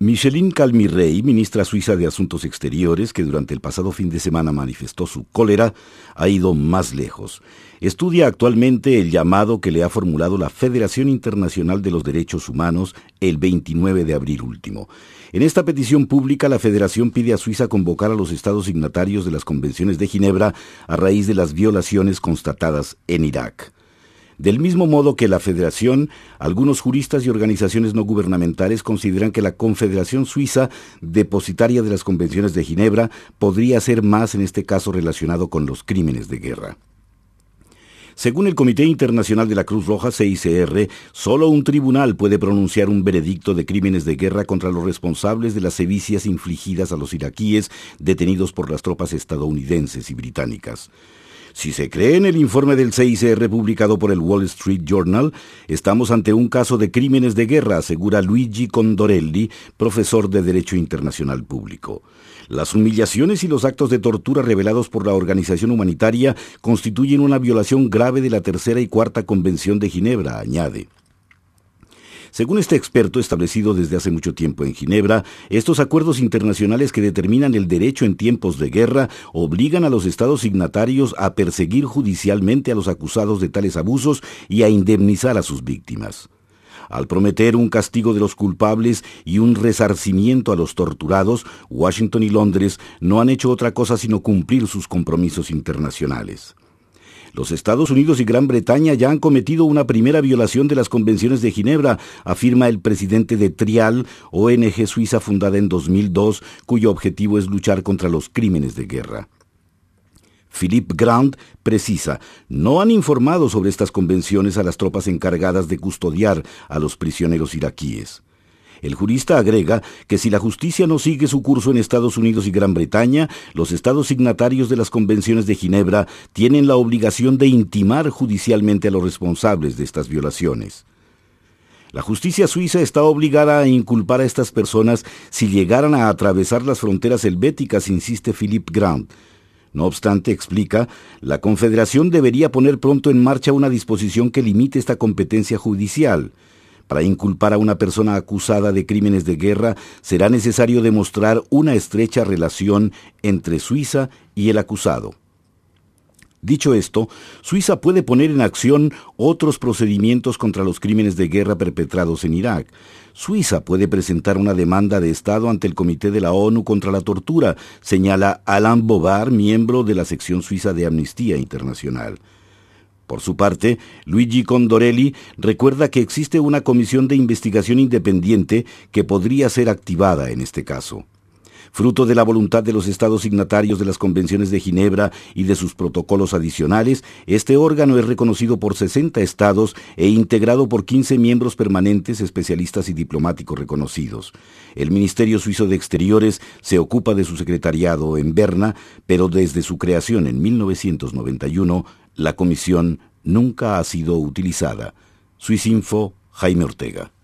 Micheline Calmy-Rey, ministra suiza de Asuntos Exteriores, que durante el pasado fin de semana manifestó su cólera, ha ido más lejos. Estudia actualmente el llamado que le ha formulado la Federación Internacional de los Derechos Humanos el 29 de abril último. En esta petición pública, la Federación pide a Suiza convocar a los estados signatarios de las Convenciones de Ginebra a raíz de las violaciones constatadas en Irak. Del mismo modo que la Federación, algunos juristas y organizaciones no gubernamentales consideran que la Confederación Suiza, depositaria de las Convenciones de Ginebra, podría hacer más en este caso relacionado con los crímenes de guerra. Según el Comité Internacional de la Cruz Roja, CICR, solo un tribunal puede pronunciar un veredicto de crímenes de guerra contra los responsables de las sevicias infligidas a los iraquíes detenidos por las tropas estadounidenses y británicas. Si se cree en el informe del CICR publicado por el Wall Street Journal, estamos ante un caso de crímenes de guerra, asegura Luigi Condorelli, profesor de Derecho Internacional Público. Las humillaciones y los actos de tortura revelados por la organización humanitaria constituyen una violación grave de la Tercera y Cuarta Convención de Ginebra, añade. Según este experto establecido desde hace mucho tiempo en Ginebra, estos acuerdos internacionales que determinan el derecho en tiempos de guerra obligan a los estados signatarios a perseguir judicialmente a los acusados de tales abusos y a indemnizar a sus víctimas. Al prometer un castigo de los culpables y un resarcimiento a los torturados, Washington y Londres no han hecho otra cosa sino cumplir sus compromisos internacionales. Los Estados Unidos y Gran Bretaña ya han cometido una primera violación de las Convenciones de Ginebra, afirma el presidente de Trial, ONG suiza fundada en 2002, cuyo objetivo es luchar contra los crímenes de guerra. Philippe Grand precisa, no han informado sobre estas convenciones a las tropas encargadas de custodiar a los prisioneros iraquíes. El jurista agrega que si la justicia no sigue su curso en Estados Unidos y Gran Bretaña, los estados signatarios de las Convenciones de Ginebra tienen la obligación de intimar judicialmente a los responsables de estas violaciones. La justicia suiza está obligada a inculpar a estas personas si llegaran a atravesar las fronteras helvéticas, insiste Philippe Grand. No obstante, explica, la Confederación debería poner pronto en marcha una disposición que limite esta competencia judicial. Para inculpar a una persona acusada de crímenes de guerra, será necesario demostrar una estrecha relación entre Suiza y el acusado. Dicho esto, Suiza puede poner en acción otros procedimientos contra los crímenes de guerra perpetrados en Irak. Suiza puede presentar una demanda de Estado ante el Comité de la ONU contra la Tortura, señala Alain Bovard, miembro de la sección suiza de Amnistía Internacional. Por su parte, Luigi Condorelli recuerda que existe una comisión de investigación independiente que podría ser activada en este caso. Fruto de la voluntad de los estados signatarios de las Convenciones de Ginebra y de sus protocolos adicionales, este órgano es reconocido por 60 estados e integrado por 15 miembros permanentes, especialistas y diplomáticos reconocidos. El Ministerio Suizo de Exteriores se ocupa de su secretariado en Berna, pero desde su creación en 1991, la comisión nunca ha sido utilizada. Swissinfo, Jaime Ortega.